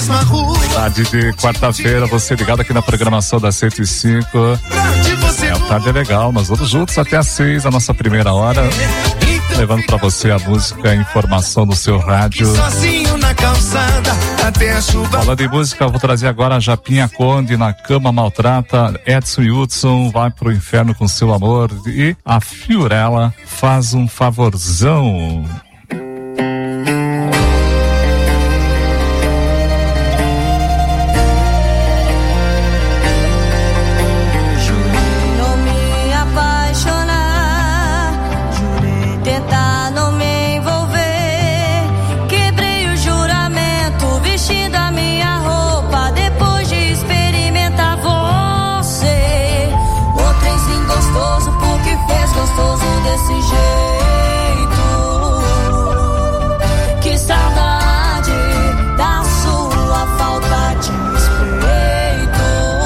mesma rua. Tarde de quarta-feira, você ligado aqui na programação da 105. O Tarde é legal, nós vamos juntos até às 6, a nossa primeira hora, levando pra você a música, a informação no seu rádio. Sozinho na calçada, até a chuva. Falando em música, eu vou trazer agora a Japinha Conde, Na Cama Maltrata, Edson Hudson, Vai pro Inferno com Seu Amor, e a Fiorella, Faz um Favorzão. Desse jeito, que saudade da sua falta de respeito.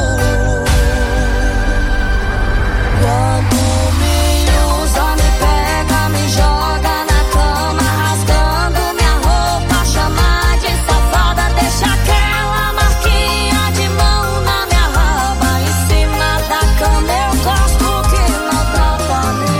Quando me usa, me pega, me joga na cama, rasgando minha roupa, chama de safada, deixa aquela marquinha de mão na minha raba, em cima da cama eu gosto que não trata me.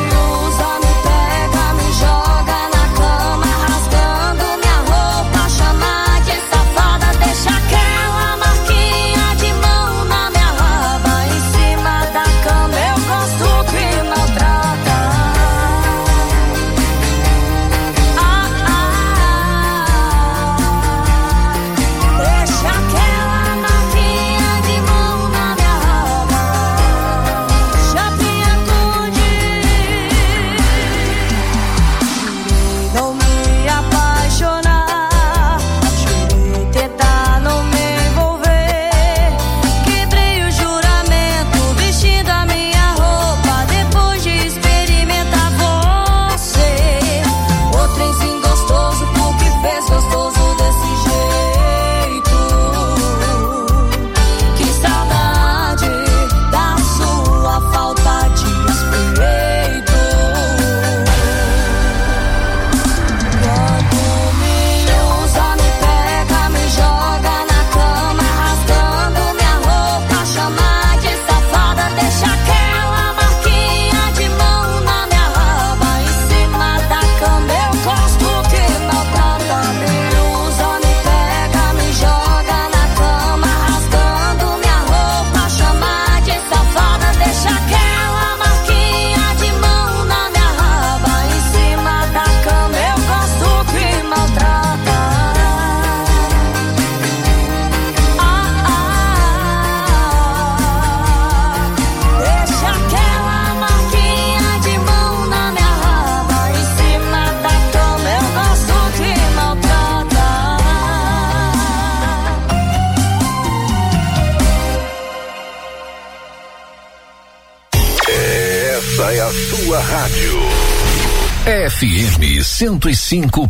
FM 105.5.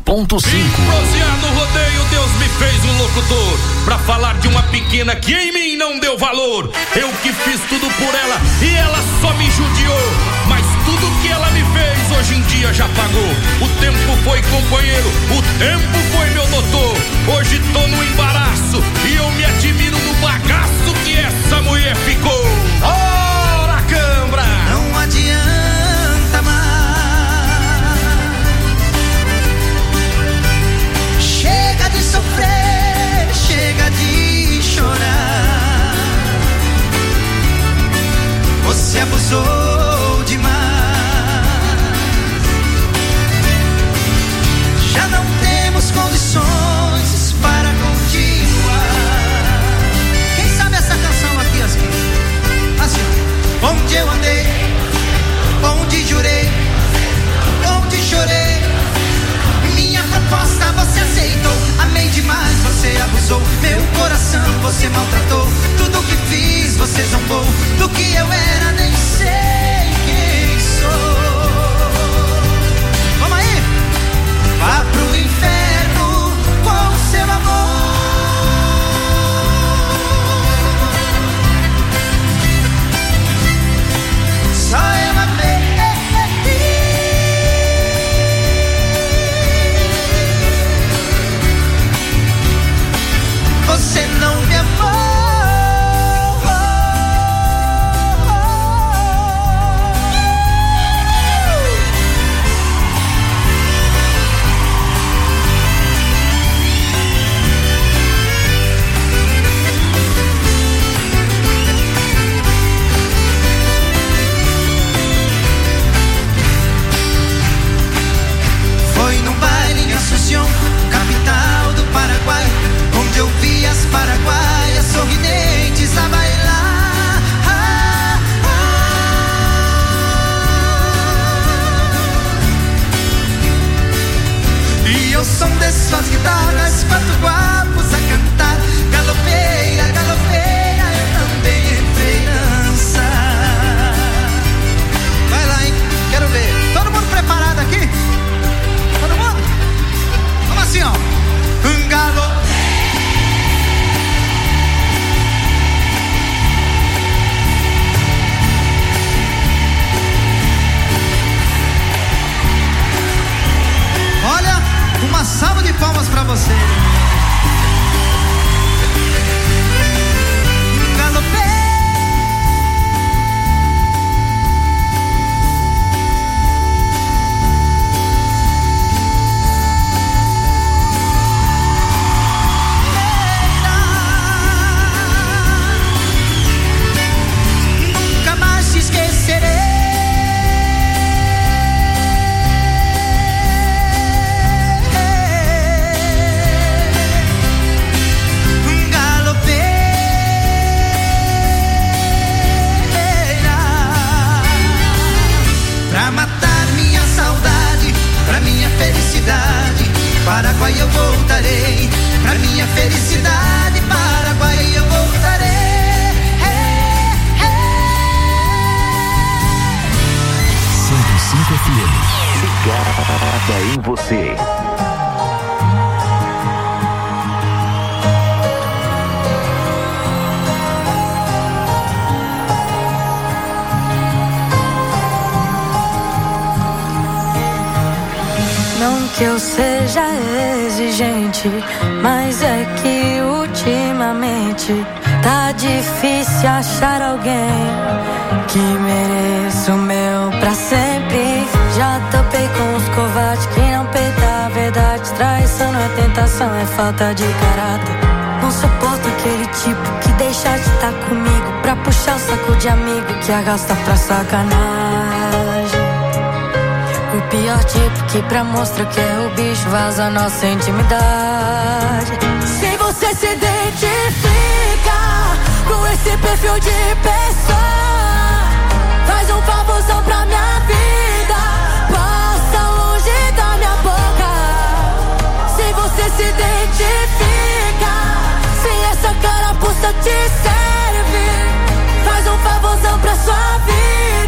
Proseado no rodeio, Deus me fez um locutor pra falar de uma pequena que em mim não deu valor. Eu que fiz tudo por ela e ela só me judiou. Mas tudo que ela me fez hoje em dia já pagou. O tempo foi companheiro, o tempo foi meu doutor. Hoje tô no embaraço e eu me admiro no bagaço que essa mulher ficou. Ora, cambra! Não adianta mais. Chega de sofrer, chega de chorar. Você abusou demais. Já não temos condições para continuar. Quem sabe essa canção aqui, assim, onde eu andei, onde jurei, onde chorei, minha proposta você aceitou. Amei demais, você abusou. Meu coração você maltratou. Tudo que fiz você zombou. Do que eu era nem sei quem sou. Vamos aí! Vá pro inferno com seu amor. Só eu amei. Você ao som de suas guitarras, 4 guapos a cantar. Galopeira, galopeira, eu também entrei dança. Vai lá, hein? Quero ver. Todo mundo preparado aqui? Todo mundo? Vamos assim, ó. Galo. Olha, uma salva de palmas pra você. Galopei. Nunca mais te esquecerei. Paraguai eu voltarei, pra minha felicidade, Paraguai eu voltarei. 105 FM, ligada em você. Não que eu seja exigente, mas é que ultimamente tá difícil achar alguém que mereça o meu pra sempre. Já topei com os covardes que não peitam a verdade. Traição não é tentação, é falta de caráter. Não suporto aquele tipo que deixa de estar comigo pra puxar o saco de amigo que arrasta pra sacanagem. O pior tipo que pra mostrar que é o bicho vaza nossa intimidade. Se você se identifica com esse perfil de pessoa, faz um favorzão pra minha vida, passa longe da minha boca. Se você se identifica, se essa carapuça te serve, faz um favorzão pra sua vida.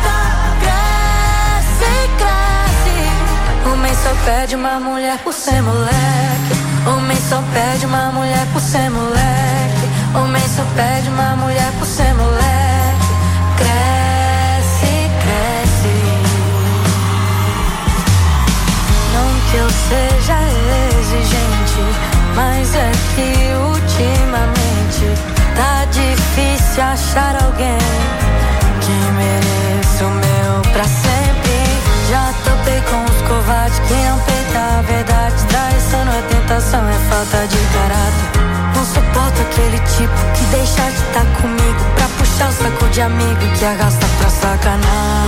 Homem só pede uma mulher por ser moleque. Homem só pede uma mulher por ser moleque. Homem só pede uma mulher por ser moleque. Cresce, cresce. Não que eu seja exigente, mas é que ultimamente tá difícil achar alguém que mereça o meu pra sempre. Já topei com os covardes que não peitam a verdade. Traição não é tentação, é falta de caráter. Não suporto aquele tipo que deixa de estar comigo pra puxar o saco de amigo que arrasta pra sacanagem.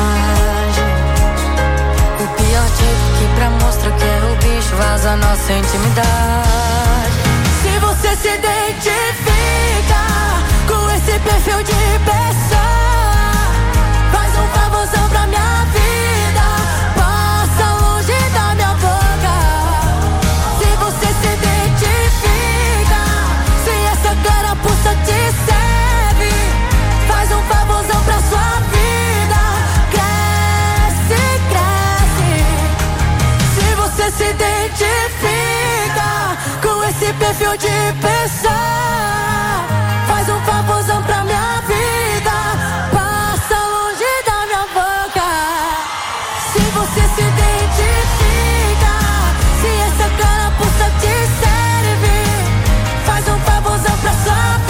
O pior tipo que pra mostrar que é o bicho vaza nossa intimidade. Se você se identifica com esse perfil de pessoa, faz um favorzão pra minha vida. Te serve, faz um favorzão pra sua vida. Cresce, cresce. Se você se identifica com esse perfil de pessoa, faz um favorzão pra minha vida, passa longe da minha boca. Se você se identifica, se essa carapuça te serve, faz um favorzão pra sua vida.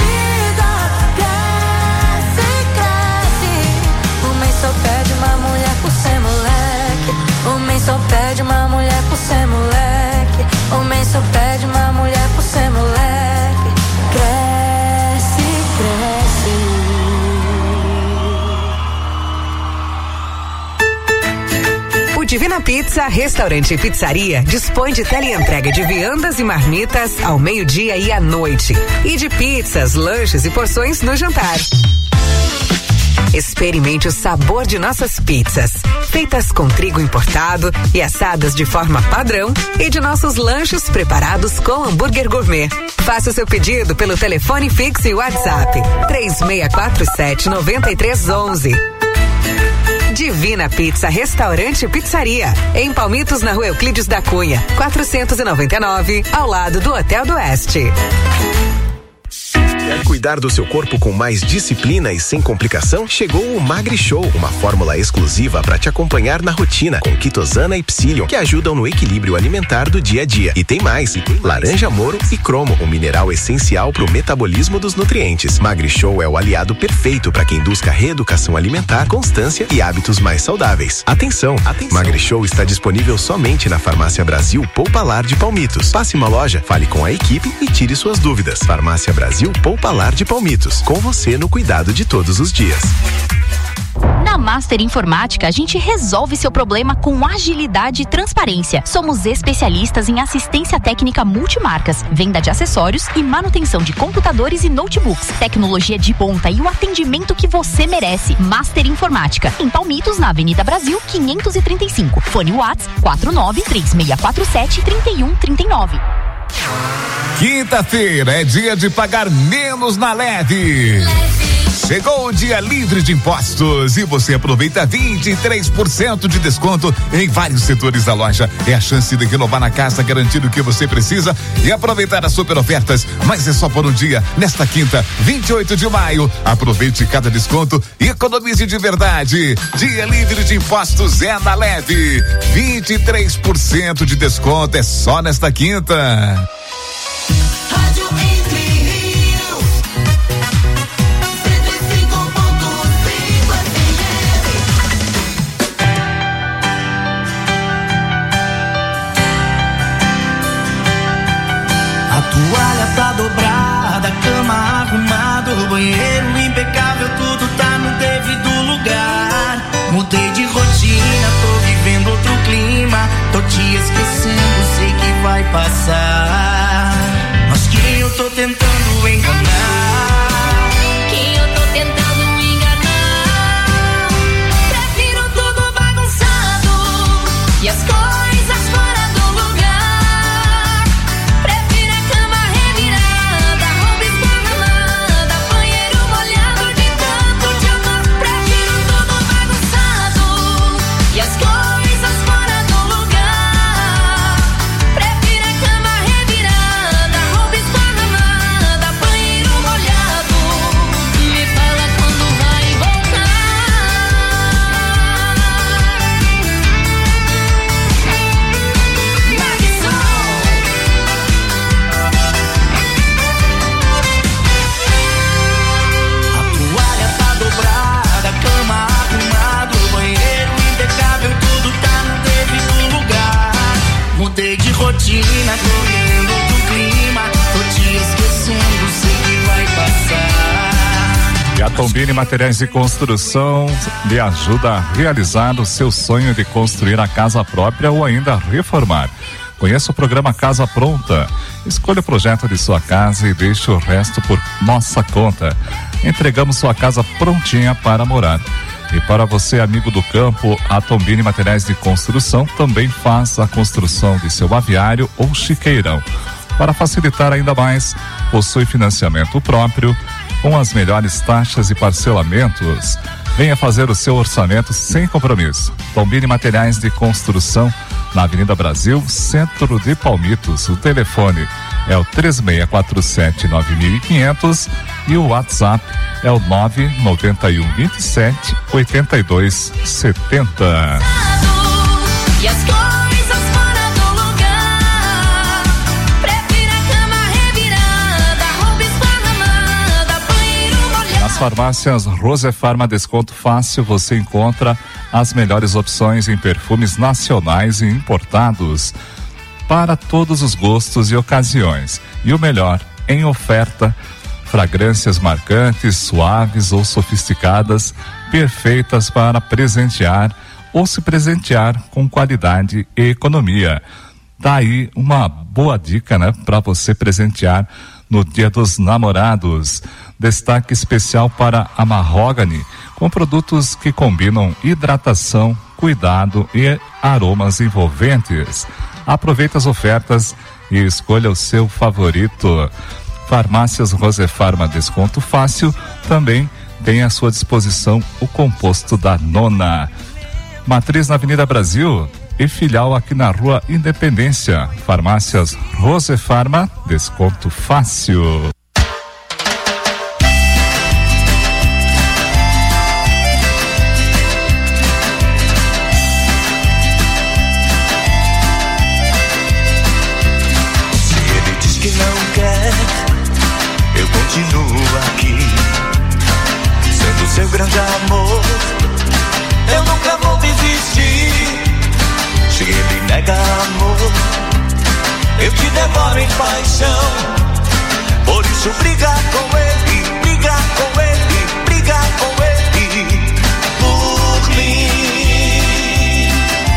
Só pede uma mulher por ser moleque. Homem só pede uma mulher por ser moleque. Homem só pede uma mulher por ser moleque. Cresce, cresce. O Divina Pizza, restaurante e pizzaria, dispõe de teleentrega de viandas e marmitas ao meio-dia e à noite. E de pizzas, lanches e porções no jantar. Experimente o sabor de nossas pizzas, feitas com trigo importado e assadas de forma padrão, e de nossos lanches preparados com hambúrguer gourmet. Faça o seu pedido pelo telefone fixo e WhatsApp 3647-9311. Divina Pizza, Restaurante e Pizzaria, em Palmitos, na Rua Euclides da Cunha, 499, ao lado do Hotel do Oeste. Quer cuidar do seu corpo com mais disciplina e sem complicação? Chegou o Magri Show, uma fórmula exclusiva para te acompanhar na rotina, com quitosana e psyllium, que ajudam no equilíbrio alimentar do dia a dia. E tem mais, laranja moro e cromo, um mineral essencial para o metabolismo dos nutrientes. Magri Show é o aliado perfeito para quem busca reeducação alimentar, constância e hábitos mais saudáveis. Atenção! Magri Show está disponível somente na Farmácia Brasil Poupa Lar de Palmitos. Passe uma loja, fale com a equipe e tire suas dúvidas. Farmácia Brasil Poupa Lar de Palmitos, com você no cuidado de todos os dias. Na Master Informática, a gente resolve seu problema com agilidade e transparência. Somos especialistas em assistência técnica multimarcas, venda de acessórios e manutenção de computadores e notebooks. Tecnologia de ponta e o atendimento que você merece. Master Informática, em Palmitos, na Avenida Brasil, 535. Fone Whats 493647-3139. Quinta-feira é dia de pagar menos na Leve. Chegou o dia livre de impostos e você aproveita 23% de desconto em vários setores da loja. É a chance de renovar na casa, garantir o que você precisa e aproveitar as super ofertas. Mas é só por um dia, nesta quinta, 28 de maio. Aproveite cada desconto e economize de verdade. Dia livre de impostos é na Leve. 23% de desconto é só nesta quinta. Toalha tá dobrada, cama arrumada, o banheiro impecável, tudo tá no devido lugar. Mudei de rotina, tô vivendo outro clima, tô te esquecendo, sei que vai passar. Mas quem eu tô tentando enganar? Quem eu tô tentando enganar? Prefiro tudo bagunçado e as coisas fora do lugar. Prefiro a cama revirada, roupa esparramada, banheiro molhado de tanto te amar. Prefiro tudo bagunçado e as coisas fora do lugar. Prefiro a cama revirada, roupa esparramada, banheiro molhado. Me fala quando vai voltar. A toalha tá dobrada, cama arrumada, o banheiro impecável, tudo tá no devido lugar. Mudei de rotina, tô vivendo outro clima, tô te esquecendo, sei que vai passar. E a Tombini Materiais de Construção lhe ajuda a realizar o seu sonho de construir a casa própria ou ainda reformar. Conheça o programa Casa Pronta. Escolha o projeto de sua casa e deixe o resto por nossa conta. Entregamos sua casa prontinha para morar. E para você, amigo do campo, a Tombini Materiais de Construção também faz a construção de seu aviário ou chiqueirão. Para facilitar ainda mais, possui financiamento próprio, com as melhores taxas e parcelamentos. Venha fazer o seu orçamento sem compromisso. Tombini Materiais de Construção, na Avenida Brasil, centro de Palmitos. O telefone é o 3647-9500 e o WhatsApp é o 99127-8270. E as coisas fora do lugar. Prefiro a cama revirada, roupa esparramada, banheiro molhado. Nas farmácias Rose Farma Desconto Fácil você encontra as melhores opções em perfumes nacionais e importados para todos os gostos e ocasiões. E o melhor, em oferta, fragrâncias marcantes, suaves ou sofisticadas, perfeitas para presentear ou se presentear com qualidade e economia. Tá aí uma boa dica, né, para você presentear no Dia dos Namorados. Destaque especial para a Mahogany, com produtos que combinam hidratação, cuidado e aromas envolventes. Aproveite as ofertas e escolha o seu favorito. Farmácias Rosefarma Desconto Fácil também tem à sua disposição o composto da Nona. Matriz na Avenida Brasil e filial aqui na Rua Independência. Farmácias Rosefarma Desconto Fácil. Eu continuo aqui, sendo seu grande amor. Eu nunca vou desistir. Se ele nega amor, eu te devoro em paixão. Por isso briga com ele, briga com ele, briga com ele por mim.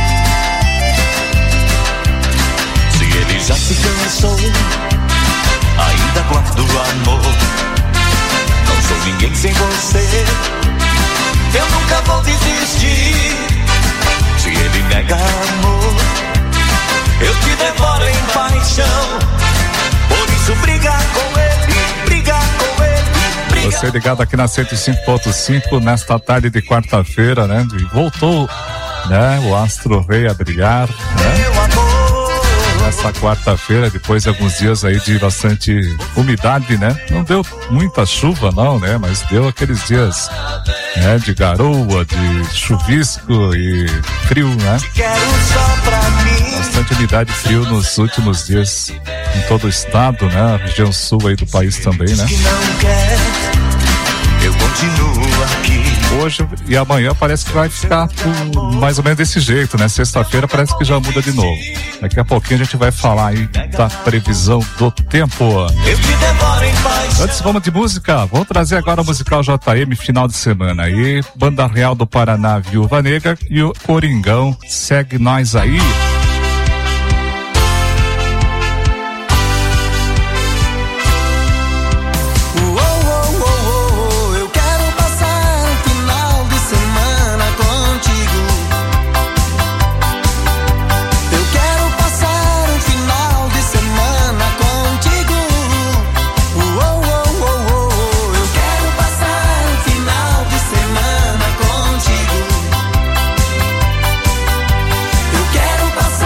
Se ele já se cansou, ainda guardo amor. Não sou ninguém sem você. Eu nunca vou desistir. Se ele nega amor, eu te devoro em paixão. Por isso briga com ele, briga com ele, briga. Você ligado aqui na 105.5 nesta tarde de quarta-feira, né? E voltou, né? O astro rei a brilhar, né? Meu amor. Nessa quarta-feira, depois de alguns dias aí de bastante umidade, né? Não deu muita chuva não, né? Mas deu aqueles dias, né? De garoa, de chuvisco e frio, né? Bastante umidade e frio nos últimos dias em todo o estado, né? A região sul aí do país também, né? Eu continuo aqui. Hoje e amanhã parece que vai ficar mais ou menos desse jeito, né? Sexta-feira parece que já muda de novo. Daqui a pouquinho a gente vai falar aí da previsão do tempo. Antes vamos de música, vamos trazer agora o musical JM final de semana aí. Banda Real do Paraná, Viúva Negra e o Coringão, Segue Nós Aí. Eu quero passar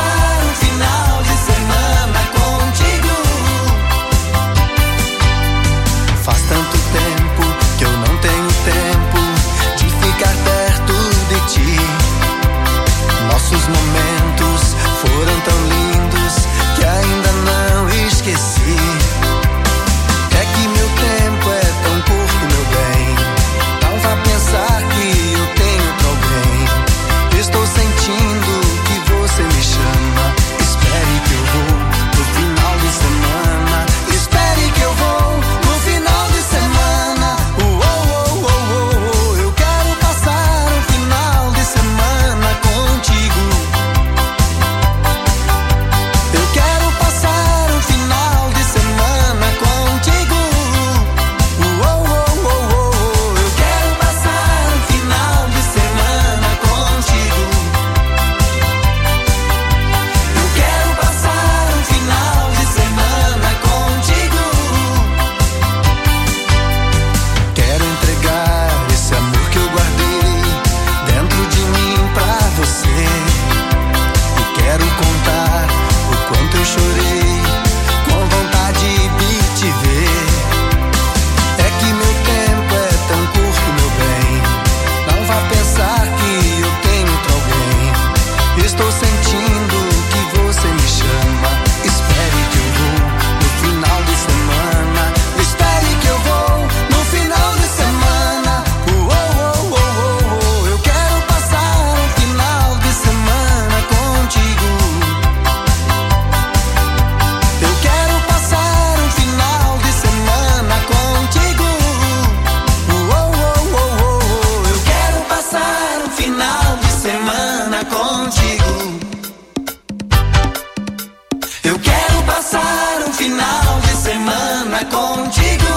semana contigo.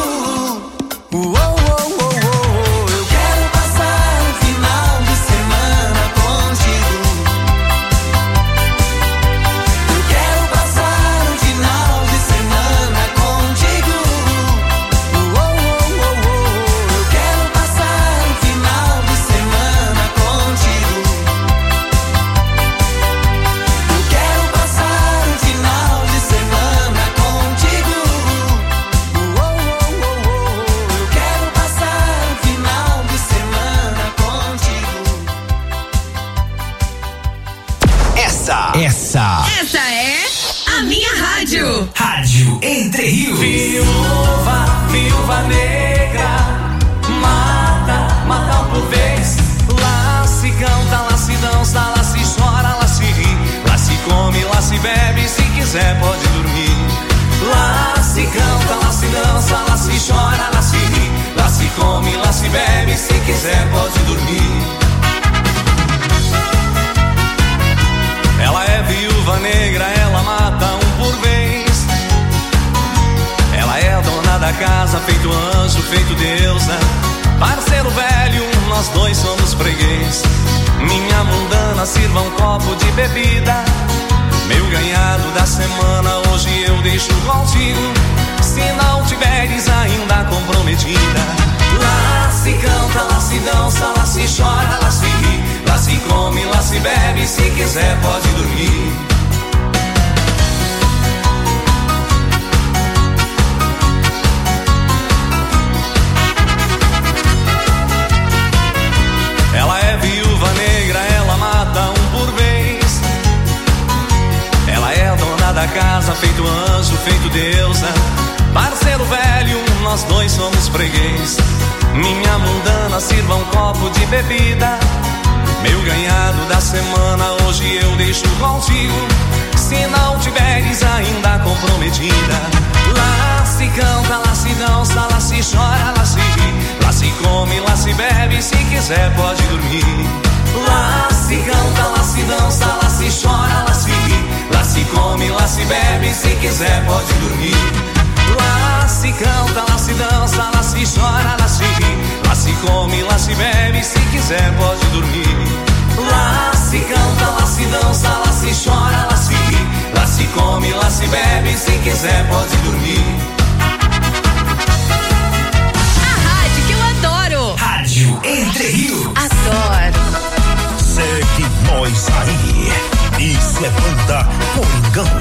Eu quero passar um final de semana contigo. Eu quero passar um final de semana contigo. Eu quero passar um final de semana contigo. Eu quero passar um final de semana contigo. Eu quero passar um final de semana contigo. Essa é a minha rádio. Rádio Entre Rios. Viúva negra, mata um por vez. Lá se canta, lá se dança, lá se chora, lá se ri. Lá se come, lá se bebe, se quiser pode dormir. Lá se canta, lá se dança, lá se chora, lá se ri. Lá se come, lá se bebe, se quiser pode dormir. Ela é viúva negra, ela mata um por vez. Ela é a dona da casa, feito anjo, feito deusa. Parceiro velho, nós dois somos freguês. Minha mundana, sirva um copo de bebida. Meu ganhado da semana, hoje eu deixo contigo. Se não tiveres ainda comprometida. Lá se canta, lá se dança, lá se chora, lá se ri. Lá se come, lá se bebe, se quiser pode dormir. Ela é viúva negra, ela mata um por vez. Ela é a dona da casa, feito anjo, feito deusa. Parceiro velho, nós dois somos freguês. Minha mundana, sirva um copo de bebida. Meu ganhado da semana, hoje eu deixo contigo. Se não tiveres ainda comprometida. Lá se canta, lá se dança, lá se chora, lá se ri. Lá se come, lá se bebe, se quiser pode dormir. Lá se canta, lá se dança, lá se chora, lá se ri. Lá se come, lá se bebe, se quiser pode dormir. Lá se canta, lá se dança, lá se chora, lá se ri. Lá se come, lá se bebe, se quiser pode dormir. Lá se canta, lá se dança, lá se chora, lá se ri. Lá se come, lá se bebe, se quiser pode dormir. A rádio que eu adoro. Rádio Entre Rios. Adoro. Segue nós aí. Isso é banda Coringão.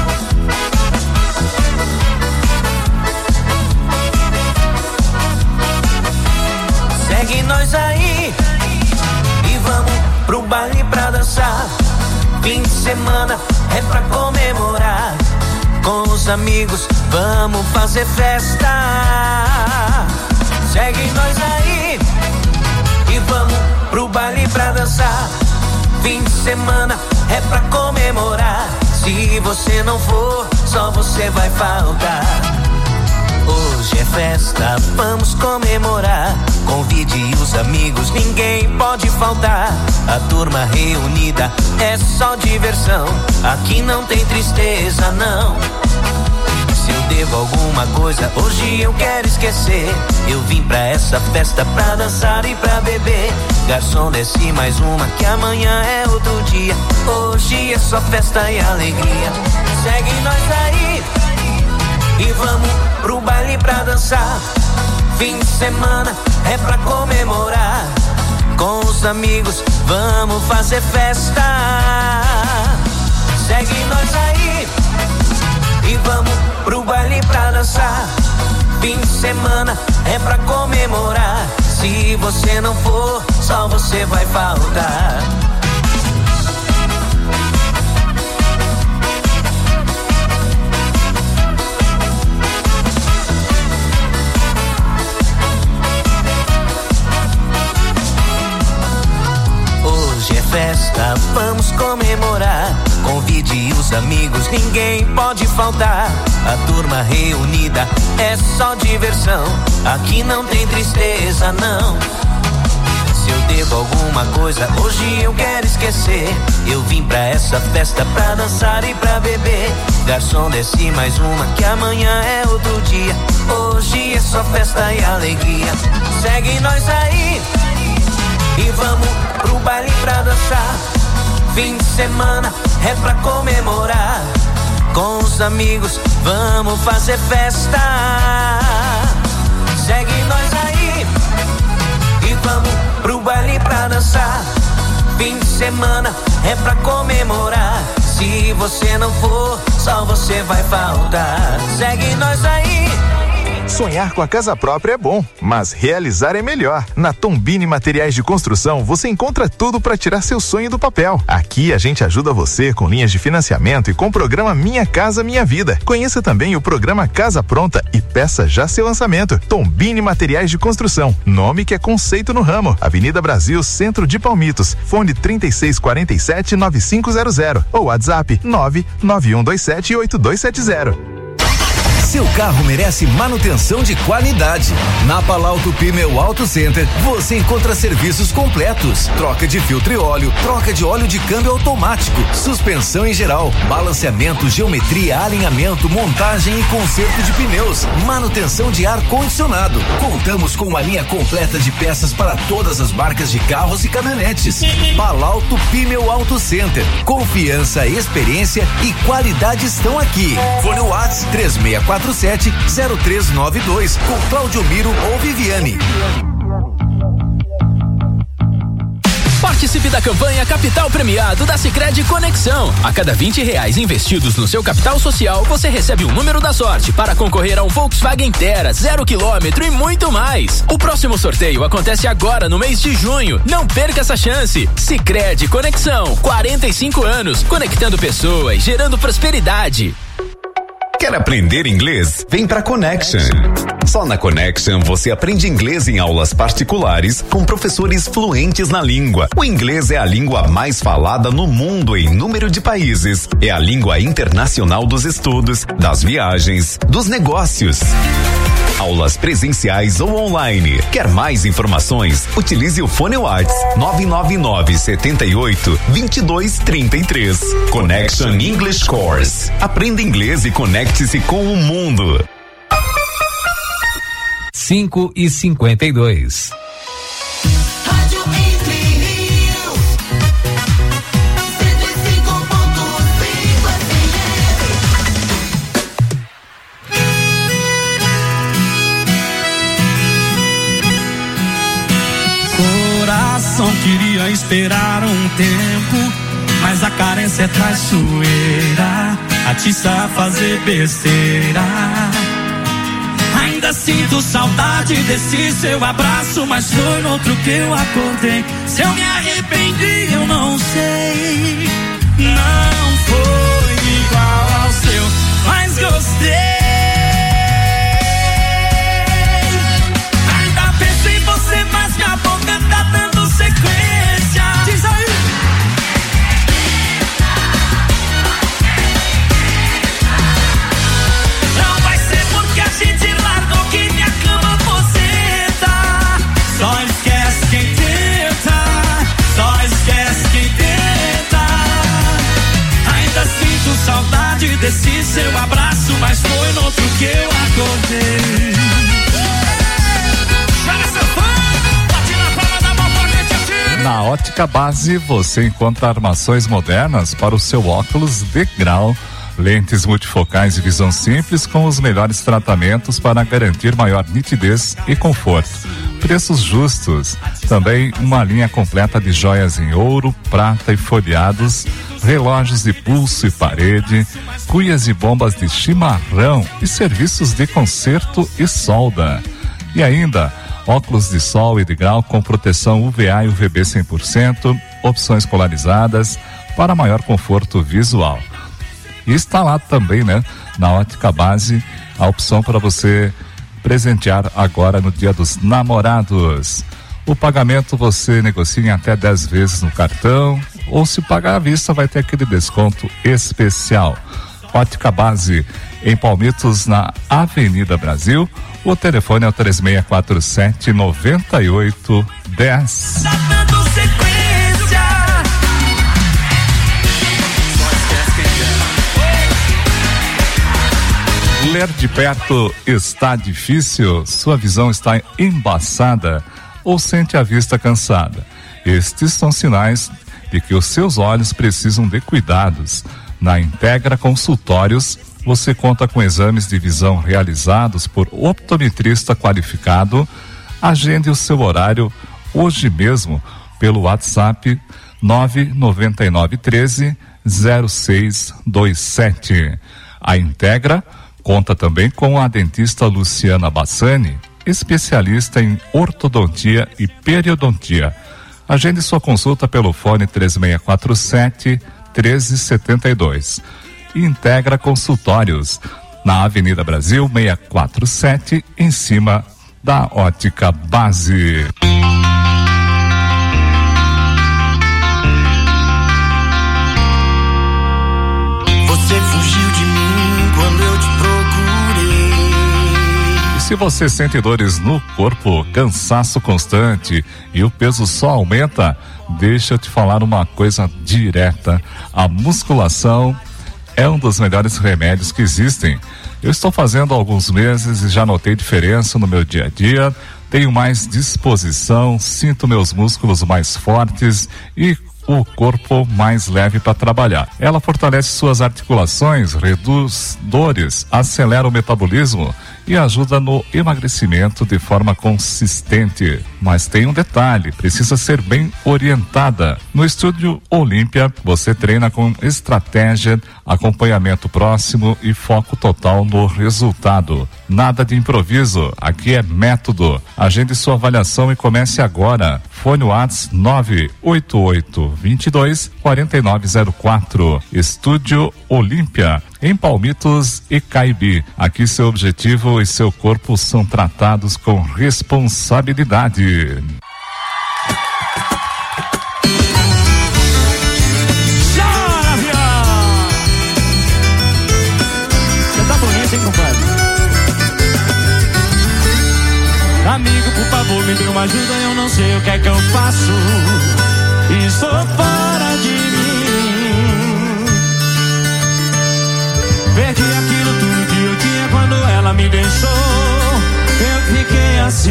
Segue nós aí e vamos pro baile pra dançar. Fim de semana é pra comemorar. Com os amigos vamos fazer festa. Segue nós aí e vamos pro baile pra dançar. Fim de semana é pra comemorar. Se você não for, só você vai faltar. Hoje é festa, vamos comemorar. Convide os amigos, ninguém pode faltar. A turma reunida é só diversão. Aqui não tem tristeza, não. Se eu devo alguma coisa, hoje eu quero esquecer. Eu vim pra essa festa pra dançar e pra beber. Garçom, desce mais uma que amanhã é outro dia. Hoje é só festa e alegria. Segue nós aí e vamos pro baile pra dançar. Fim de semana é pra comemorar. Com os amigos vamos fazer festa. Segue nós aí e vamos pro baile pra dançar. Fim de semana é pra comemorar. Se você não for, só você vai faltar. Hoje é festa, vamos comemorar. Convide os amigos, ninguém pode faltar. A turma reunida é só diversão. Aqui não tem tristeza, não. Se eu devo alguma coisa, hoje eu quero esquecer. Eu vim pra essa festa pra dançar e pra beber. Garçom, desce mais uma que amanhã é outro dia. Hoje é só festa e alegria. Segue nós aí e vamos pro baile pra dançar. Fim de semana é pra comemorar. Com os amigos vamos fazer festa. Segue nós aí e vamos pro baile pra dançar. Fim de semana é pra comemorar. Se você não for, só você vai faltar. Segue nós aí. Sonhar com a casa própria é bom, mas realizar é melhor. Na Tombini Materiais de Construção, você encontra tudo para tirar seu sonho do papel. Aqui a gente ajuda você com linhas de financiamento e com o programa Minha Casa Minha Vida. Conheça também o programa Casa Pronta e peça já seu lançamento. Tombini Materiais de Construção, nome que é conceito no ramo. Avenida Brasil, Centro de Palmitos. Fone 3647-9500 ou WhatsApp 991278270. Seu carro merece manutenção de qualidade. Na Palauto Pneu Auto Center, você encontra serviços completos: troca de filtro e óleo, troca de óleo de câmbio automático, suspensão em geral, balanceamento, geometria, alinhamento, montagem e conserto de pneus, manutenção de ar-condicionado. Contamos com uma linha completa de peças para todas as marcas de carros e caminhonetes. Palauto Pneu Auto Center. Confiança, experiência e qualidade estão aqui. Fone WhatsApp 3647-0392 com Cláudio Miro ou Viviane. Participe da campanha Capital Premiado da Sicredi Conexão. A cada R$20 investidos no seu capital social, você recebe um número da sorte para concorrer a um Volkswagen Terra 0 km e muito mais. O próximo sorteio acontece agora no mês de junho. Não perca essa chance. Sicredi Conexão, 45 anos, conectando pessoas, gerando prosperidade. Quer aprender inglês? Vem pra Connection. Só na Connection você aprende inglês em aulas particulares com professores fluentes na língua. O inglês é a língua mais falada no mundo em número de países. É a língua internacional dos estudos, das viagens, dos negócios. Aulas presenciais ou online. Quer mais informações? Utilize o fone WhatsApp 999-78-2233. Connection English Course. Aprenda inglês e conecte-se com o mundo. 5h52. Queria esperar um tempo, mas a carência é traiçoeira, atiça a fazer besteira. Ainda sinto saudade desse seu abraço, mas foi no outro que eu acordei. Se eu me arrependi, eu não sei. Não foi igual ao seu, mas gostei. Ainda penso em você, mas minha boca tá dando sequência. Diz aí. Não vai ser porque a gente largou que minha cama você tá. Só esquece quem tenta, só esquece quem tenta. Ainda sinto saudade desse seu abraço, mas foi no outro que eu acordei. Na Ótica Base você encontra armações modernas para o seu óculos de grau, lentes multifocais e visão simples com os melhores tratamentos para garantir maior nitidez e conforto. Preços justos. Também uma linha completa de joias em ouro, prata e folheados, relógios de pulso e parede, cuias e bombas de chimarrão e serviços de conserto e solda. E ainda óculos de sol e de grau com proteção UVA e UVB 100%, opções polarizadas para maior conforto visual. E está lá também, né, na Ótica Base, a opção para você presentear agora no Dia dos Namorados. O pagamento você negocia em até 10 vezes no cartão, ou se pagar à vista vai ter aquele desconto especial. Ótica Base, em Palmitos, na Avenida Brasil. O telefone é o 3647-9810. Ler de perto está difícil? Sua visão está embaçada ou sente a vista cansada? Estes são sinais de que os seus olhos precisam de cuidados. Na Integra Consultórios, você conta com exames de visão realizados por optometrista qualificado. Agende o seu horário hoje mesmo pelo WhatsApp 99913-0627. A Integra conta também com a dentista Luciana Bassani, especialista em ortodontia e periodontia. Agende sua consulta pelo fone 3647-1372. Integra Consultórios, na Avenida Brasil 647, em cima da Ótica Base. Você fugiu de mim quando eu te procurei. E se você sente dores no corpo, cansaço constante e o peso só aumenta, deixa eu te falar uma coisa direta. A musculação é um dos melhores remédios que existem. Eu estou fazendo há alguns meses e já notei diferença no meu dia a dia. Tenho mais disposição, sinto meus músculos mais fortes e o corpo mais leve para trabalhar. Ela fortalece suas articulações, reduz dores, acelera o metabolismo e ajuda no emagrecimento de forma consistente. Mas tem um detalhe, precisa ser bem orientada. No Estúdio Olímpia, você treina com estratégia, acompanhamento próximo e foco total no resultado. Nada de improviso, aqui é método. Agende sua avaliação e comece agora. Fone WhatsApp 988-22-4904. Estúdio Olímpia, em Palmitos e Caibi. Aqui seu objetivo e seu corpo são tratados com responsabilidade. Chora, viado! Você tá bonito, hein, compadre? Amigo, por favor, me dê uma ajuda, eu não sei o que é que eu faço. Estou fora de mim. Perdi aquilo tudo que eu tinha quando ela me deixou. Eu fiquei assim.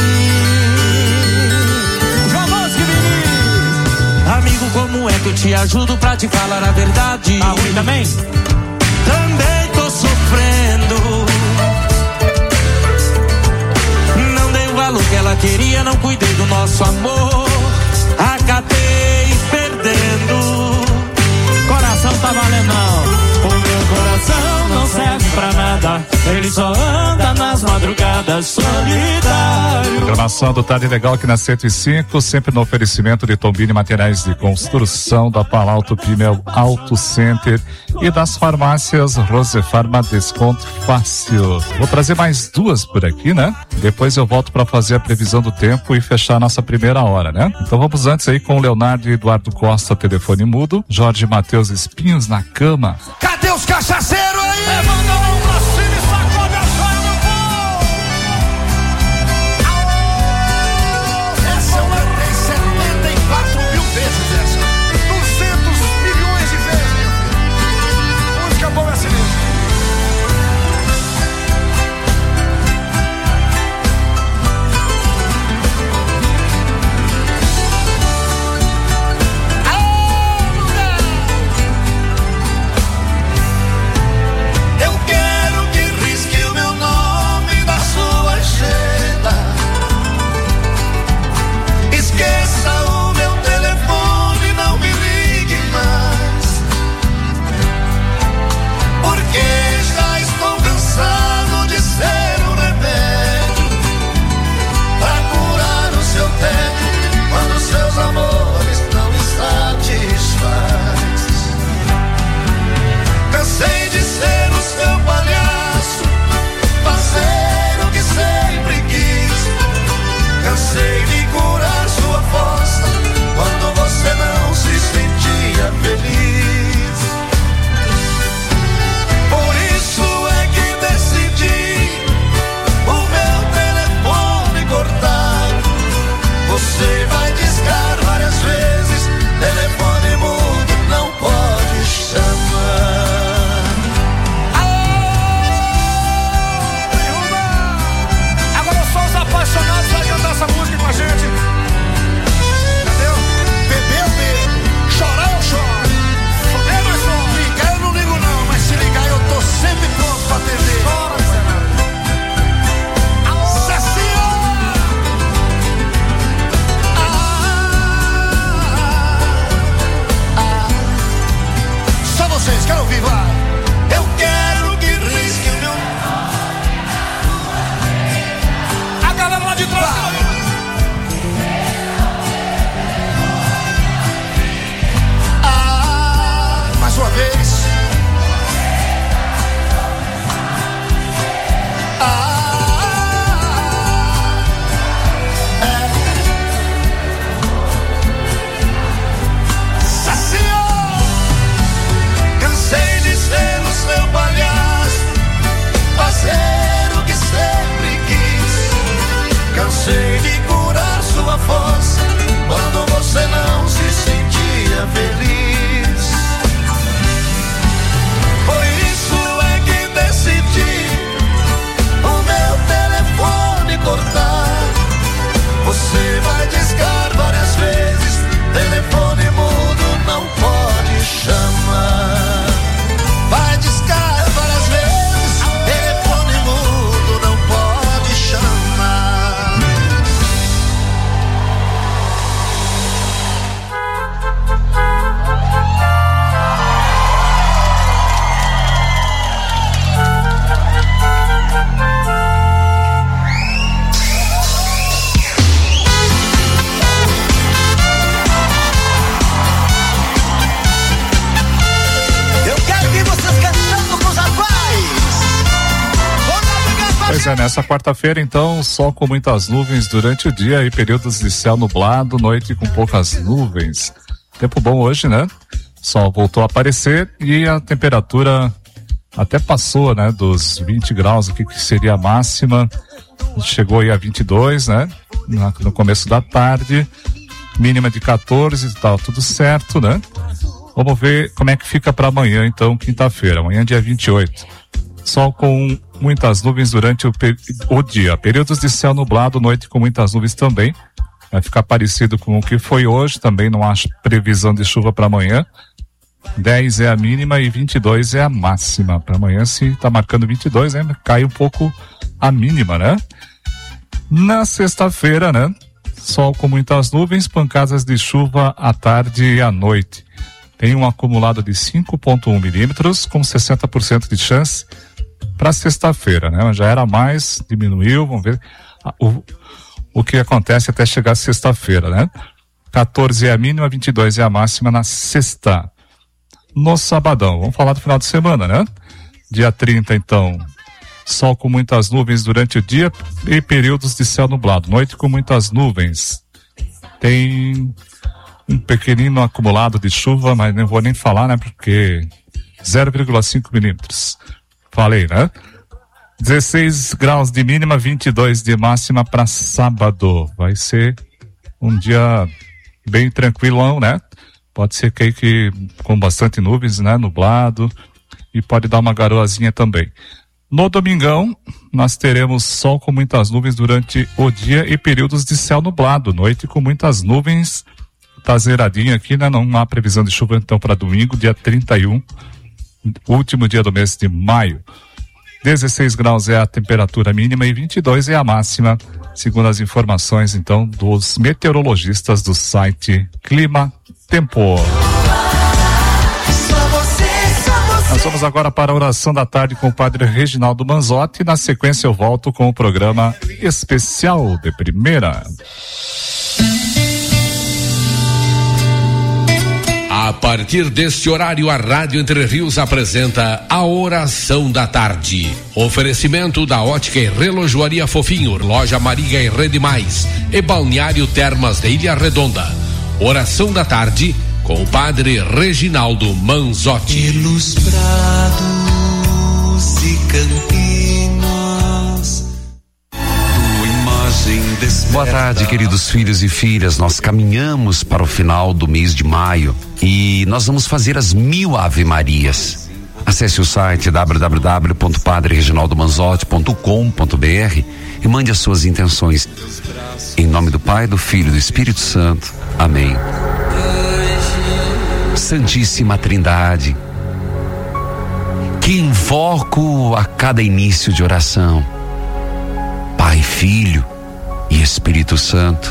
Vamos, que Vinícius! Amigo, como é que eu te ajudo pra te falar a verdade? Ah, ruim também? Também tô sofrendo. Não dei o valor que ela queria, não cuidei do nosso amor. Acabei perdendo. Coração tá valendo não. O meu coração não serve pra nada. Ele só anda nas madrugadas, solidário. Programação do Tarde Legal aqui na 105, sempre no oferecimento de Tombini Materiais de Construção, da Palalto Pimel Auto Center e das farmácias Rosefarma Desconto Fácil. Vou trazer mais duas por aqui, né? Depois eu volto para fazer a previsão do tempo e fechar a nossa primeira hora, né? Então vamos antes aí com o Leonardo e Eduardo Costa, telefone mudo. Jorge Matheus Espinhos na cama. Cadê os cachaceiros aí? Levanta a mão pra cima e sacode a joia do povo. Essa eu cantei 74 mil vezes essa. 200 milhões de vezes, meu filho. Música boa assim mesmo. Pois é, nessa quarta-feira, então, sol com muitas nuvens durante o dia e períodos de céu nublado, noite com poucas nuvens. Tempo bom hoje, né? Sol voltou a aparecer e a temperatura até passou, né, dos 20 graus aqui, que seria a máxima. Chegou aí a 22, né? No começo da tarde. Mínima de 14, tá tudo certo, né? Vamos ver como é que fica para amanhã, então, quinta-feira. Amanhã, dia 28. Sol com muitas nuvens durante o dia. Períodos de céu nublado, noite com muitas nuvens também. Vai ficar parecido com o que foi hoje. Também não há previsão de chuva para amanhã. 10 é a mínima e 22 é a máxima. Para amanhã, se tá marcando 22, né? Cai um pouco a mínima, né? Na sexta-feira, né? Sol com muitas nuvens, pancadas de chuva à tarde e à noite. Tem um acumulado de 5,1 milímetros, com 60% de chance para sexta-feira, né? Já era mais, diminuiu, vamos ver o que acontece até chegar sexta-feira, né? 14 é a mínima, 22 é a máxima na sexta. No sabadão, vamos falar do final de semana, né? Dia 30, então, sol com muitas nuvens durante o dia e períodos de céu nublado. Noite com muitas nuvens. Tem um pequenino acumulado de chuva, mas não vou nem falar, né? Porque 0,5 milímetros. Falei, né? 16 graus de mínima, 22 de máxima para sábado. Vai ser um dia bem tranquilão, né? Pode ser que com bastante nuvens, né? Nublado. E pode dar uma garoazinha também. No domingão, nós teremos sol com muitas nuvens durante o dia e períodos de céu nublado. Noite com muitas nuvens. Tá zeradinho aqui, né? Não há previsão de chuva, então, para domingo, dia 31, último dia do mês de maio. 16 graus é a temperatura mínima e 22 é a máxima, segundo as informações, então, dos meteorologistas do site Clima Tempo. Nós vamos agora para a oração da tarde com o padre Reginaldo Manzotti. Na sequência eu volto com o programa especial de primeira. A partir deste horário, a Rádio Entre Rios apresenta a Oração da Tarde. Oferecimento da Ótica e Relojoaria Fofinho, Loja Maria e Rede Mais e Balneário Termas de Ilha Redonda. Oração da Tarde com o Padre Reginaldo Manzotti. Pelos prados e campinas, tua imagem desperta. Boa tarde, queridos filhos e filhas. Nós caminhamos para o final do mês de maio e nós vamos fazer as 1000 Ave Marias. Acesse o site www.padrereginaldomanzotti.com.br e mande as suas intenções. Em nome do Pai, do Filho e do Espírito Santo. Amém. Santíssima Trindade, que invoco a cada início de oração, Pai, Filho e Espírito Santo,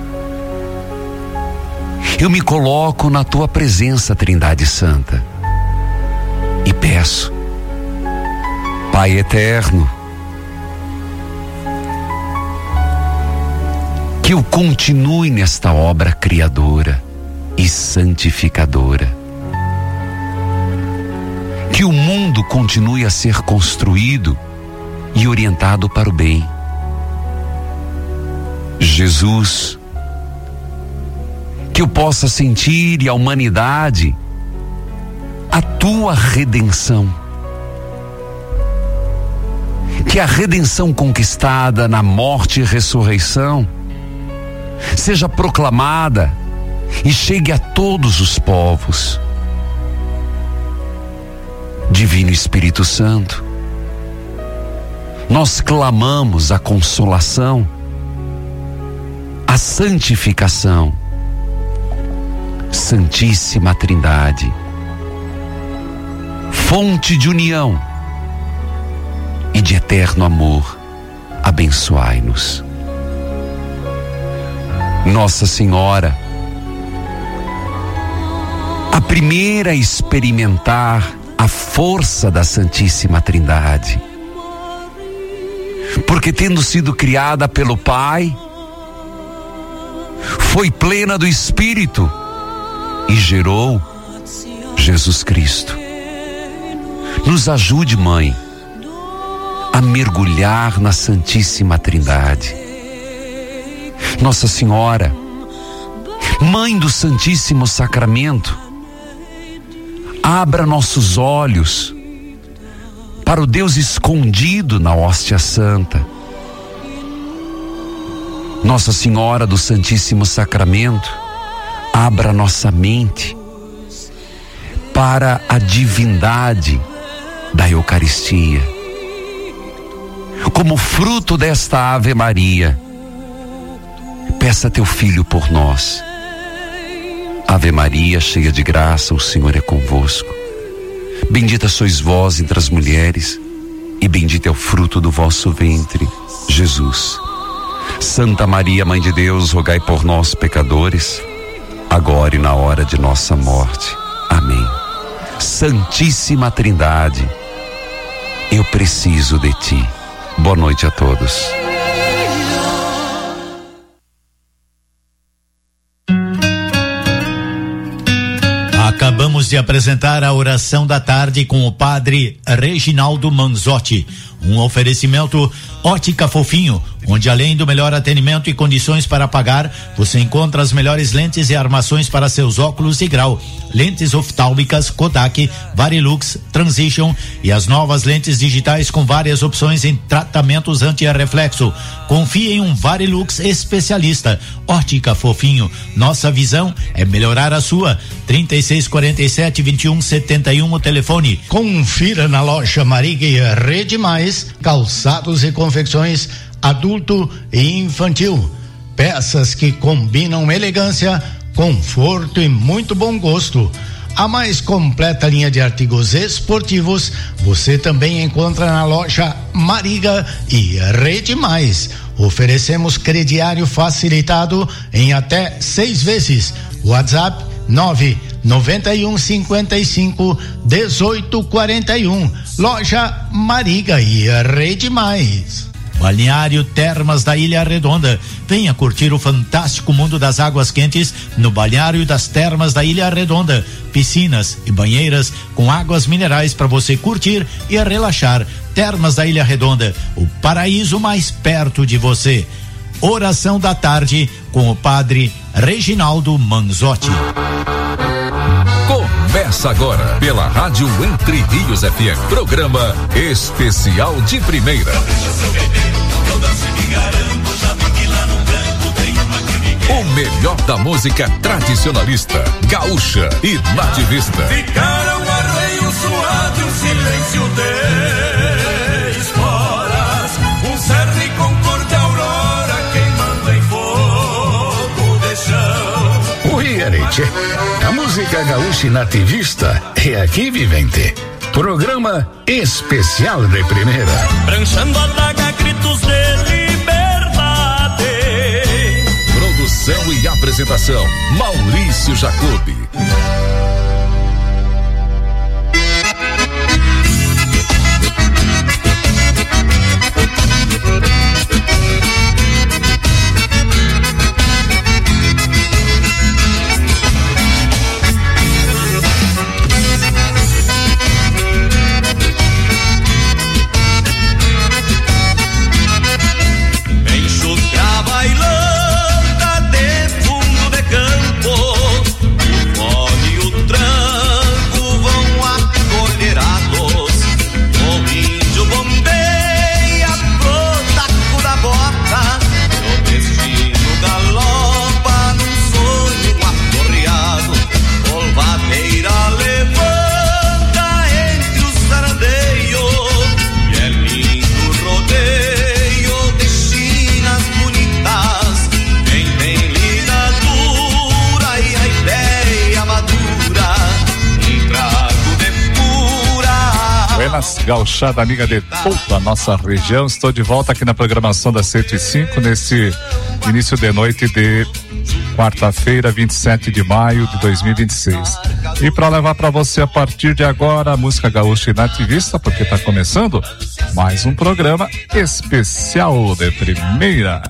eu me coloco na tua presença, Trindade Santa, e peço, Pai eterno, que eu continue nesta obra criadora e santificadora, que o mundo continue a ser construído e orientado para o bem. Jesus, que eu possa sentir e a humanidade a tua redenção, que a redenção conquistada na morte e ressurreição seja proclamada e chegue a todos os povos. Divino Espírito Santo, nós clamamos a consolação, a santificação. Santíssima Trindade, fonte de união e de eterno amor, abençoai-nos. Nossa Senhora, a primeira a experimentar a força da Santíssima Trindade, porque tendo sido criada pelo Pai, foi plena do Espírito e gerou Jesus Cristo. Nos ajude, Mãe, a mergulhar na Santíssima Trindade. Nossa Senhora, Mãe do Santíssimo Sacramento, abra nossos olhos para o Deus escondido na hóstia santa. Nossa Senhora do Santíssimo Sacramento, abra nossa mente para a divindade da Eucaristia. Como fruto desta Ave Maria, peça teu Filho por nós. Ave Maria, cheia de graça, o Senhor é convosco. Bendita sois vós entre as mulheres, e bendito é o fruto do vosso ventre, Jesus. Santa Maria, Mãe de Deus, rogai por nós, pecadores, agora e na hora de nossa morte. Amém. Santíssima Trindade, eu preciso de ti. Boa noite a todos. Acabamos de apresentar a oração da tarde com o padre Reginaldo Manzotti. Um oferecimento Ótica Fofinho, onde além do melhor atendimento e condições para pagar, você encontra as melhores lentes e armações para seus óculos de grau. Lentes oftálmicas Kodak, Varilux, Transition e as novas lentes digitais com várias opções em tratamentos anti-reflexo. Confie em um Varilux especialista. Ótica Fofinho, nossa visão é melhorar a sua. 3647-2171 o telefone. Confira na loja Mariga e Rede Mais, calçados e confecções adulto e infantil. Peças que combinam elegância, conforto e muito bom gosto. A mais completa linha de artigos esportivos você também encontra na loja Mariga e Rede Mais. Oferecemos crediário facilitado em até 6 vezes. WhatsApp 991551841. Loja Mariga e Rede Mais. Balneário Termas da Ilha Redonda. Venha curtir o fantástico mundo das águas quentes no Balneário das Termas da Ilha Redonda. Piscinas e banheiras com águas minerais para você curtir e relaxar. Termas da Ilha Redonda, o paraíso mais perto de você. Oração da tarde com o padre Reginaldo Manzotti. Começa agora pela Rádio Entre Rios FM. Programa especial de primeira. O melhor da música tradicionalista, gaúcha e nativista. Ficaram arreio suado, um silêncio de esporas, um cerne com cor de aurora queimando em fogo de chão. Oi, Arete. A música gaúcha e nativista é aqui, vivente. Programa especial de primeira. Pranchando a daga, gritos de liberdade. Produção e apresentação, Maurício Jacobi. Gauchada amiga de toda a nossa região, estou de volta aqui na programação da 105 nesse início de noite de quarta-feira, 27 de maio de 2026. E para levar para você a partir de agora a música gaúcha e nativista, porque está começando mais um programa especial de primeira.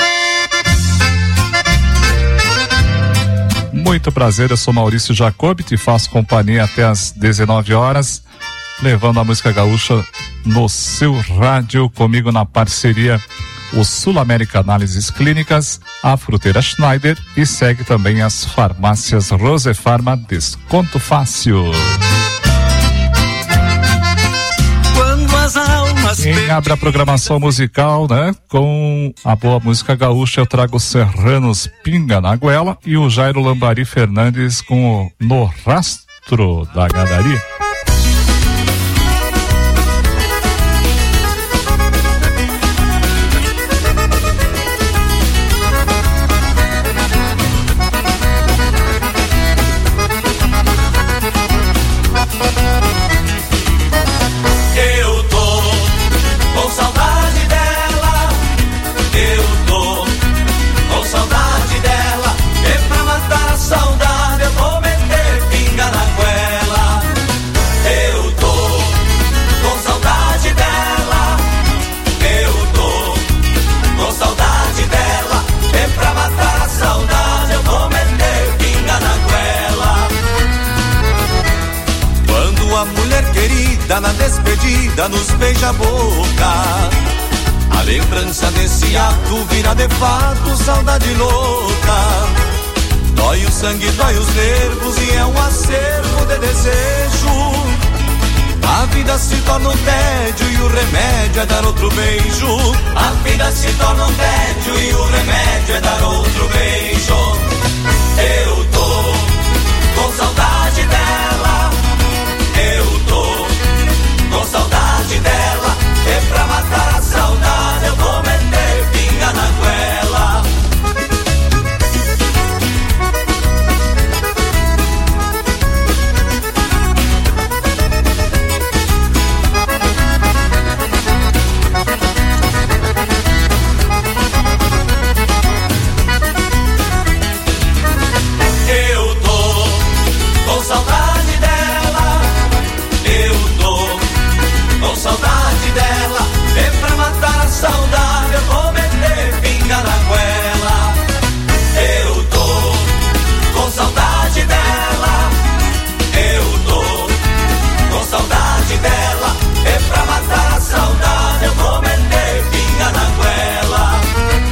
Muito prazer, eu sou Maurício Jacobi, te faço companhia até às 19 horas. Levando a música gaúcha no seu rádio, comigo na parceria o Sul América Análises Clínicas, a Fruteira Schneider e segue também as farmácias Rosefarma Desconto Fácil. Quem abre a programação musical, né? Com a boa música gaúcha, eu trago os Serranos Pinga na Goela e o Jairo Lambari Fernandes com o No Rastro da Gadaria. Na despedida nos beija a boca, a lembrança desse ato vira de fato saudade louca. Dói o sangue, dói os nervos e é um acervo de desejo. A vida se torna um tédio e o remédio é dar outro beijo. A vida se torna um tédio e o remédio é dar outro beijo. Eu tô com saudade dela, eu tô com saudade dela, e pra matar a saudade eu vou meter pinga na goela. Eu tô com saudade dela, eu tô com saudade dela, e pra matar a saudade eu vou meter pinga na goela. Eu tô com saudade dela, eu tô com saudade dela, e pra matar a saudade eu vou meter pinga na goela.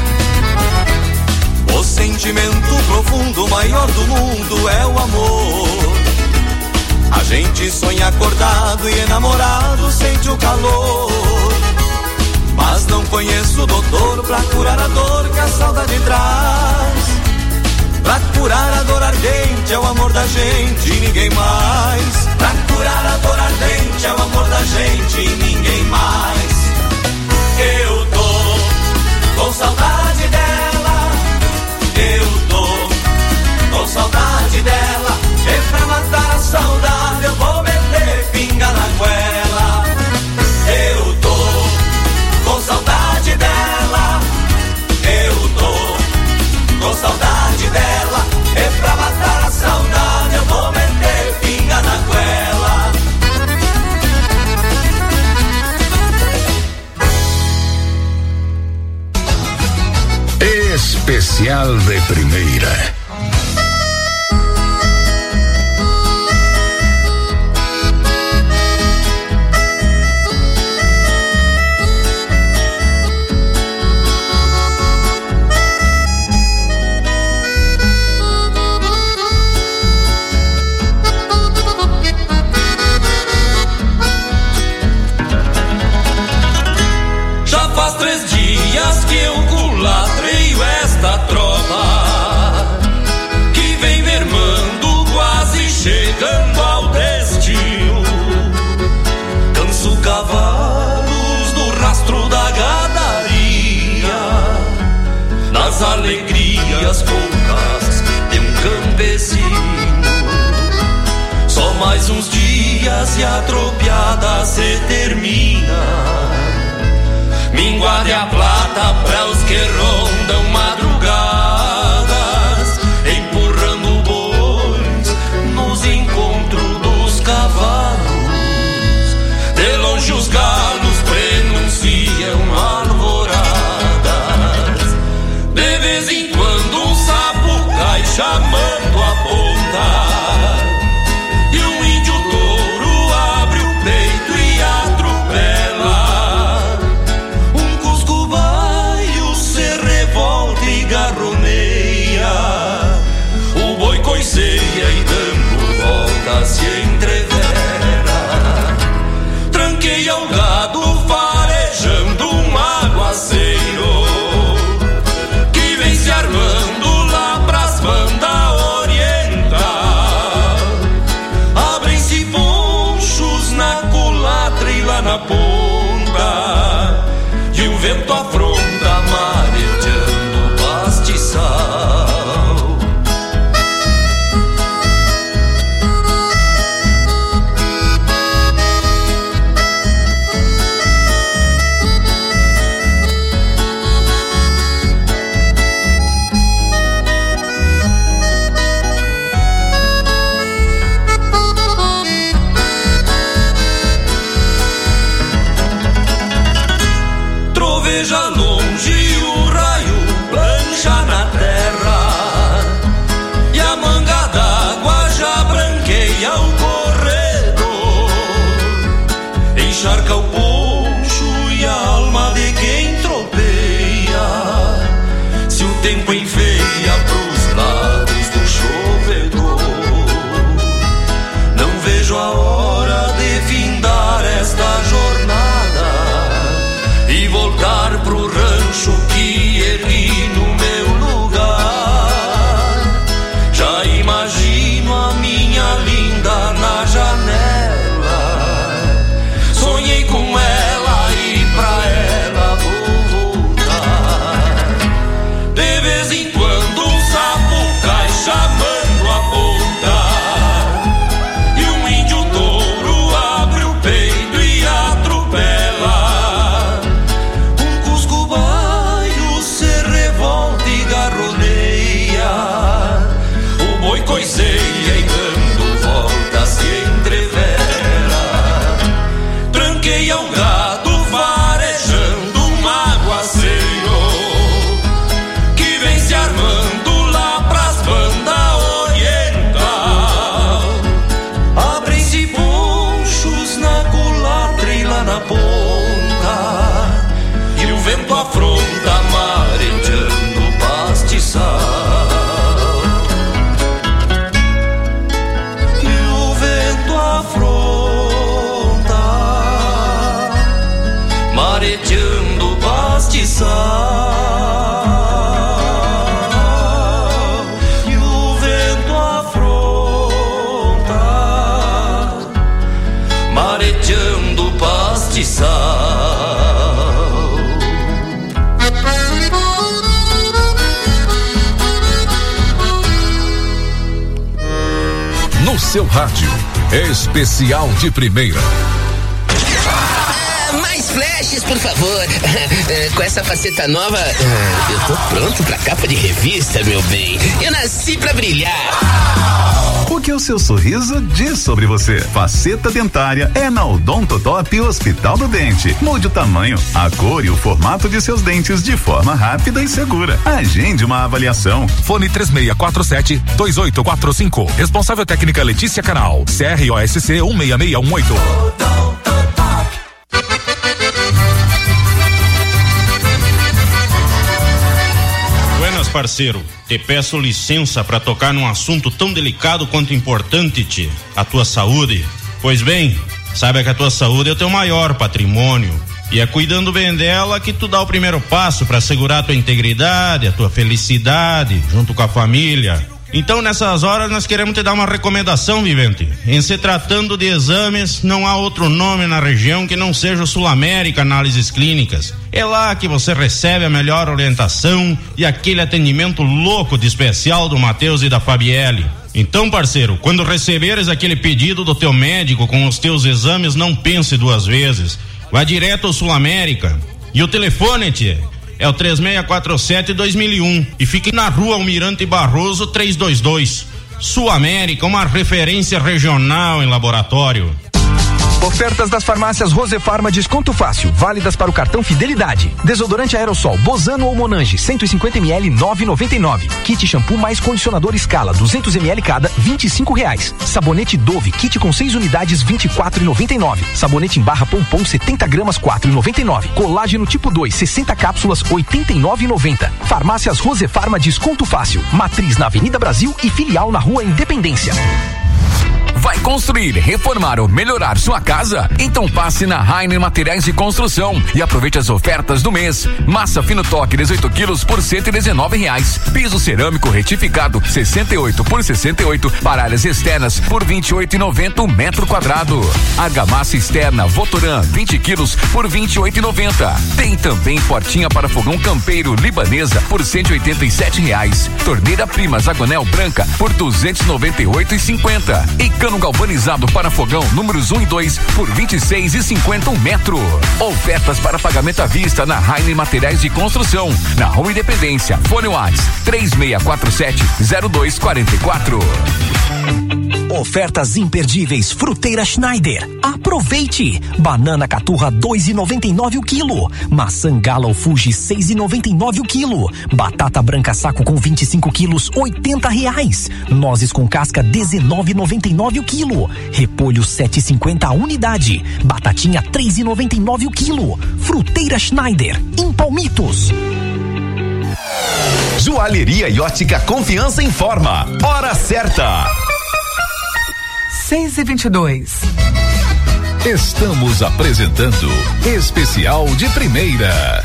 O sentimento profundo, maior do mundo é o amor. A gente sonha acordado e enamorado, sente o calor. Mas não conheço o doutor pra curar a dor que a saudade traz. Pra curar a dor ardente é o amor da gente e ninguém mais. Pra curar a dor ardente é o amor da gente e ninguém mais. Eu tô com saudade dela, eu tô com saudade dela, e pra matar a saudade eu vou meter pinga na goela. Eu tô com saudade dela, eu tô com saudade dela, e pra matar a saudade eu vou meter pinga na goela. Especial de primeira. Já faz 3 dias que eu culatreio esta tropa que vem mermando, quase chegando ao destino. Canso cavalos do rastro da gadaria, nas alegrias poucas de um campesino. Só mais uns dias e a tropiada se termina. Mingua de a plata pra os que rondam madrugadas, empurrando bois nos encontros dos cavalos. De longe os galos prenunciam alvoradas. De vez em quando um sapo cai chamando a ponta, e um índio touro abre o peito e atropela. vento afronta marejando o pastiçal. Troveja longe o raio plancha na terra e a manga d'água já branqueia o corredor, encharca o poncho e a alma de quem tropeia, se o tempo enfeia pros lados do chovedor. Não vejo a hora de findar esta jornada e voltar pro rancho que ergui no meu lugar. Já imagino a minha linda na janela, sonhei com ela e pra ela vou voltar. De vez em quando um sapo cai chamando a ponta, e um índio touro abre o peito e atropela. Coiceia e dando volta se entrevera, tranqueia o gado varejando um aguaceiro que vem se armando lá pras bandas oriental. Abrem-se ponchos na culatra e lá na ponta, e o vento afronta marejando o pastiçal. Marejando o pastiçal, e o vento afronta, marejando o pastiçal. No seu rádio, especial de primeira. Mais flashes, por favor. Com essa faceta nova, eu tô pronto pra capa de revista, meu bem. Eu nasci pra brilhar. O que o seu sorriso diz sobre você? Faceta dentária é na Odontotop Hospital do Dente. Mude o tamanho, a cor e o formato de seus dentes de forma rápida e segura. Agende uma avaliação. Fone 3647-2845. Responsável técnica Letícia Canal. CROSC 166118. Parceiro, te peço licença para tocar num assunto tão delicado quanto importante, tchê, a tua saúde. Pois bem, saiba que a tua saúde é o teu maior patrimônio e é cuidando bem dela que tu dá o primeiro passo para assegurar a tua integridade, a tua felicidade, junto com a família. Então, nessas horas, nós queremos te dar uma recomendação, vivente. Em se tratando de exames, não há outro nome na região que não seja o Sul América Análises Clínicas. É lá que você recebe a melhor orientação e aquele atendimento louco de especial do Matheus e da Fabielle. Então, parceiro, quando receberes aquele pedido do teu médico com os teus exames, não pense duas vezes. Vá direto ao Sul América. E o telefone, tchê, é o 3647-2001 e fique na rua Almirante Barroso 322. Sul América, uma referência regional em laboratório. Ofertas das farmácias Rosefarma desconto fácil, válidas para o cartão Fidelidade. Desodorante aerossol Bozano ou Monange 150 ml 9,99. Kit shampoo mais condicionador Scala 200 ml cada R$25. Sabonete Dove kit com 6 unidades 24,99. Sabonete em barra Pompom 70 gramas 4,99. Colágeno tipo 2 60 cápsulas 89,90. Farmácias Rosefarma desconto fácil. Matriz na Avenida Brasil e filial na Rua Independência. Vai construir, reformar ou melhorar sua casa? Então passe na Rainer Materiais de Construção e aproveite as ofertas do mês. Massa fino toque 18 quilos por R$119. Piso cerâmico retificado 68 por 68 para áreas externas por R$28,90 o metro quadrado. Argamassa externa Votoran 20 quilos por R$28,90. Tem também portinha para fogão campeiro libanesa por R$187. Torneira Prima Zagonel branca por R$298,50. E cano galvanizado para fogão números 1 e 2 por R$26,50 o metro. Ofertas para pagamento à vista na Rainer Materiais de Construção, na Rua Independência. Fone WhatsApp 3647-0244. Ofertas imperdíveis Fruteira Schneider. Aproveite! Banana caturra 2,99 o quilo. Maçã Gala ou Fuji 6,99 o quilo. Batata branca saco com 25 quilos R$80. Nozes com casca 19,99 o quilo. Repolho 7,50 a unidade. Batatinha 3,99 o quilo. Fruteira Schneider em Palmitos. Joalheria e ótica Confiança informa. Hora certa. 6h22. Estamos apresentando Especial de Primeira.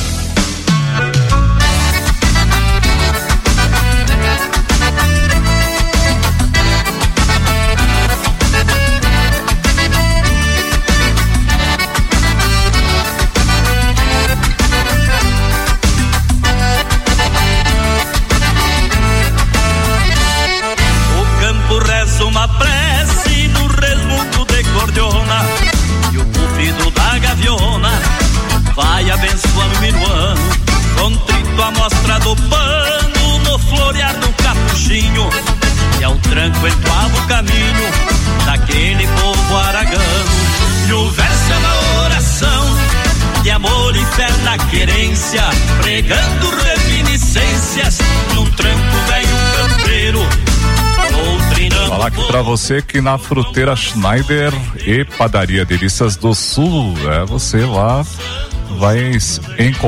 Uma prece no resmungo de cordiona, e o bufido da gaviona vai abençoando o minuano. Contrito a mostra do pano no florear do capuchinho, e ao tranco entoava o caminho daquele povo aragano. E o verso é uma oração de amor e fé na querência, pregando reminiscências num tranco velho campeiro. Falar aqui pra você que na Fruteira Schneider e Padaria Delícias do Sul, você lá vai encontrar